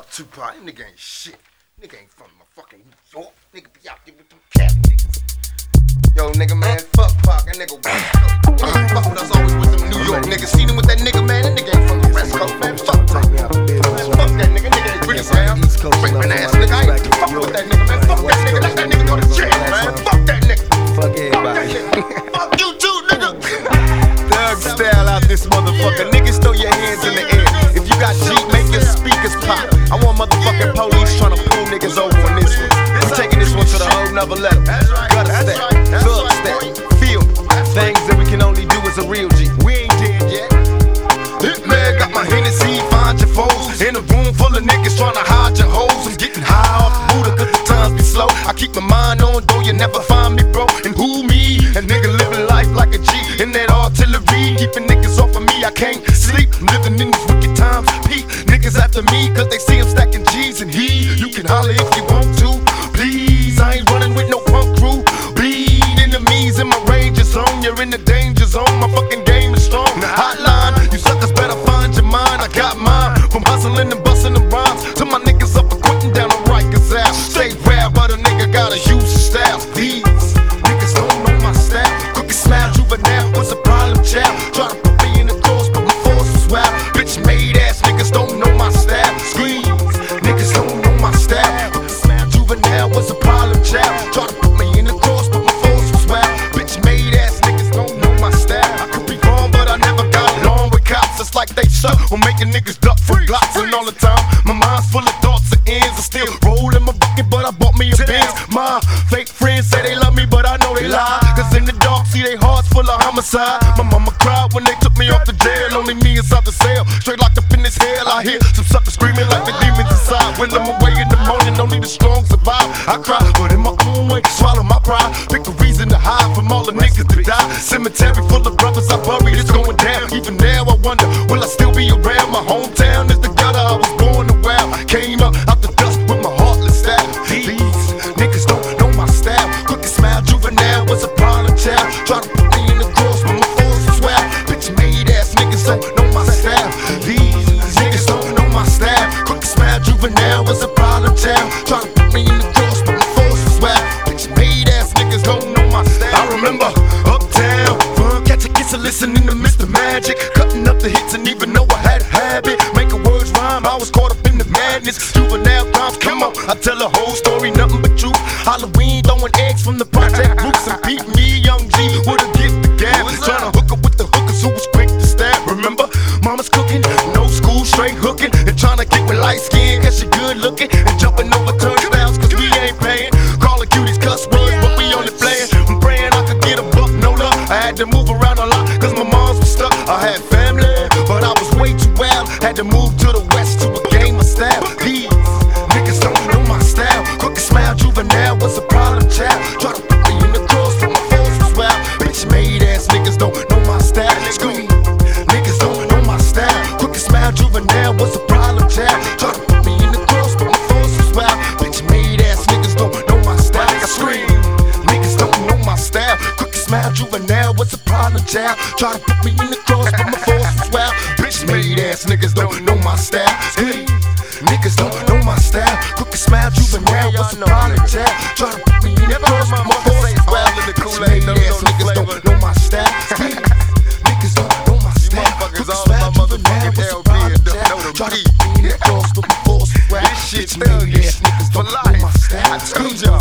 Fuck Tupac, that nigga ain't shit. Nigga ain't from motherfucking New York. Nigga be out there with them cat niggas. Yo, nigga, man, fuck Pac, that nigga fuck with us always with them New York niggas. See them with that nigga, man, that nigga ain't from the West Coast, man. Fuck Pac. Man, fuck that nigga ain't pretty sound. Raping ass nigga, I ain't fuck with that nigga, man. Fuck that nigga, let that nigga go to jail, man. Fuck that nigga. Fuck everybody. Fuck you too, nigga. Thug style out this motherfucker. Niggas throw your hands in the air. If you got G, make your speakers pop. I want motherfucking police trying to pull niggas over on this one. I'm taking this one to the whole nother level. Gutter step, thug step, feel me. Things that we can only do as a real G. We ain't dead yet. Hitman got my Hennessy, find your foes. In a room full of niggas trying to hide your hoes. I'm getting high off Buddha cause the times be slow. I keep my mind on, though you never find me, bro. And who me? A nigga living life like a G. In that artillery, keeping niggas off of me. I can't sleep, I'm living in these wicked times. Peak niggas after me cause they see I'm stacking G's. And you can holler if you want to. Please, I ain't running with no punk crew. Bleed enemies in my Ranger zone. You're in the danger zone, my fucking game is strong. The hotline, you suckers better find your mind. I got mine, from hustling and busting the rhymes to my niggas up and quitting down the Rikers out. Stay rap, but a nigga gotta use the style. These niggas don't know my style. Cookie smile, juvenile was a problem child. Try to put me in the cross, but my force is wild. Bitch made ass niggas don't know my style. Screams, niggas don't know my style. Cookie smile, juvenile was a problem child. Try to put me in the cross, but my force was wild. Bitch made ass niggas don't know my style. I could be wrong, but I never got along with cops. It's like they suck on making niggas duck for glocks. And all the time, my mind's full of thoughts and ends. I still roll in my bucket, but I bought me a Benz. My fake friends say they love me, but I know they lie. Cause in the dark, see they hearts full of homicide. My mama cried when they took me off the jail. Only me inside the cell, straight locked up in this hell. I hear some suckers screaming like the demons inside. When I'm away in the morning, only the strong survive. I cry, but in my own way, swallow my pride. Pick a reason to hide from all the niggas that die. Cemetery full of brothers I buried, it's going down. Even now I wonder, will I still be around? My hometown is the gutter, I was born and wild. Came up out the dust with my heartless style. These niggas don't know my style. Cookie smile, juvenile was a problem child. Try to put me in the cross, but my force is wild. Bitch made ass niggas don't know my style. These niggas don't know my style. Cookie smile, juvenile was a problem child. Try to put me in the cross, but my force is wild. Bitch made ass niggas don't know my style. I remember uptown, fun, catch a kiss and listening to Mr. Magic. Cutting up the hits and even though I had a habit, making words rhyme, I was caught up in the madness. Juvenile crimes, come on, I tell a whole story, nothing but truth. Halloween, throwing eggs from the project roots. And beat me, young G, with a gift to gab. Trying to hook up with the hookers who was quick to stab. Remember, mama's cooking, no school, straight hooking. And trying to get with light skin, cause she good looking. And jumping over turnstiles, cause we ain't paying. Calling cuties cuss words, but we only playing. I'm praying I could get a buck, no luck. I had to move around a lot, cause my moms was stuck. I had family, but I was way too wild. Had to move to the west to a game of style. These niggas don't know my style. Cookie smile, juvenile was a problem child. Try to put me in the cross, but my force was wild. Bitch made ass niggas don't know my style. Scream, niggas don't know my style. Cookie smile, juvenile was a problem child. Try to put me in the cross, but my force was wild. Bitch made ass niggas don't know my style. I scream, niggas don't know my style. Cookie smile, juvenile was a problem child. Try to put me in the cross, but my force was wild. Bitch made ass niggas don't know my style. Scream, niggas don't know my style. Cookie smile, juvenile was a problem child. Try to put me in the cross, but my force was wild. Bitch made ass niggas don't know my style. Scream, niggas don't know my style. Cookie smile, juvenile was a problem child. Try to put me in the cross, but my force was wild. This shit's thuggish for life. I told y'all.